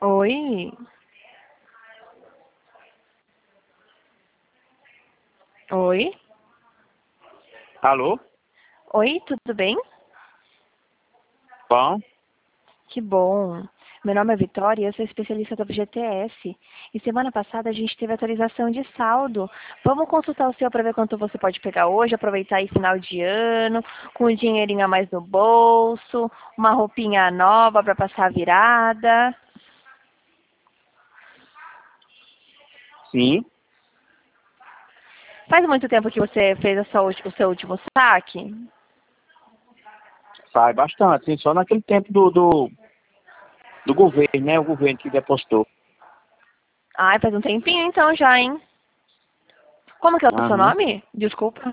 Oi? Oi? Alô? Oi, tudo bem? Bom? Que bom. Meu nome é Vitória e eu sou especialista do FGTS. E semana passada a gente teve atualização de saldo. Vamos consultar o seu para ver quanto você pode pegar hoje, aproveitar aí final de ano, com um dinheirinho a mais no bolso, uma roupinha nova para passar a virada. Sim, Faz muito tempo que você fez o seu último saque? sai bastante, sim, só naquele tempo do governo, né? O governo que depositou. Ai, faz um tempinho então já, hein? Como que é o seu Aham. nome? Desculpa.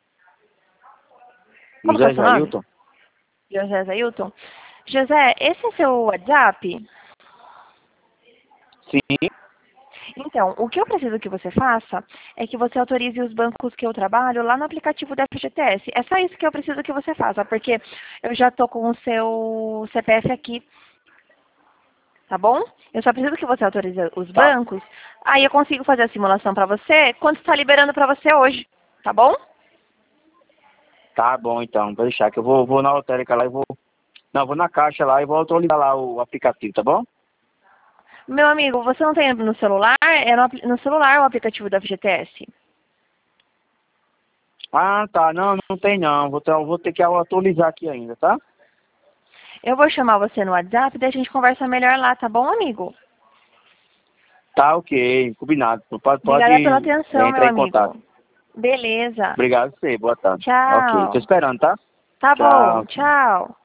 Como que é o José seu nome? Jailton? José Zailton. José, esse é seu WhatsApp? Sim, Então, o que eu preciso que você faça é que você autorize os bancos que eu trabalho lá no aplicativo da FGTS. É só isso que eu preciso que você faça, porque eu já estou com o seu CPF aqui, tá bom? Eu só preciso que você autorize os tá, bancos, aí eu consigo fazer a simulação para você quando está liberando para você hoje, tá bom? tá bom então, vou deixar que eu vou na lotérica lá e vou. Não, vou na caixa lá e vou atualizar lá o aplicativo, tá bom? Meu amigo, você não tem no celular? É no celular o aplicativo da FGTS. Ah, tá, não, não tem não. Vou ter que atualizar aqui ainda, tá? Eu vou chamar você no WhatsApp e daí a gente conversa melhor lá, tá bom, amigo? Tá, ok, combinado. Obrigada pela Pode atenção, meu entrar em contato. amigo. Beleza. Obrigado, você, boa tarde. Ok, tô Tchau. esperando, tá? Tá bom, Tchau. tchau.